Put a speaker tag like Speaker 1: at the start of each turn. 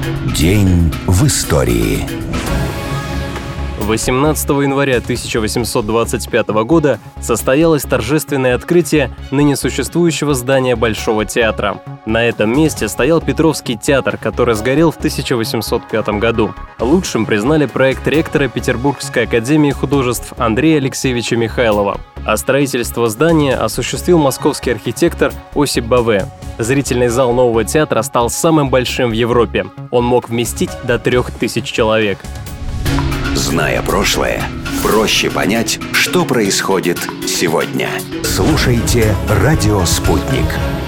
Speaker 1: День в истории.
Speaker 2: 18 января 1825 года состоялось торжественное открытие ныне существующего здания Большого театра. На этом месте стоял Петровский театр, который сгорел в 1805 году. Лучшим признали проект ректора Петербургской академии художеств Андрея Алексеевича Михайлова. А строительство здания осуществил московский архитектор Осип Баве. Зрительный зал нового театра стал самым большим в Европе. Он мог вместить до 3000 человек.
Speaker 1: Зная прошлое, проще понять, что происходит сегодня. Слушайте «Радио Спутник».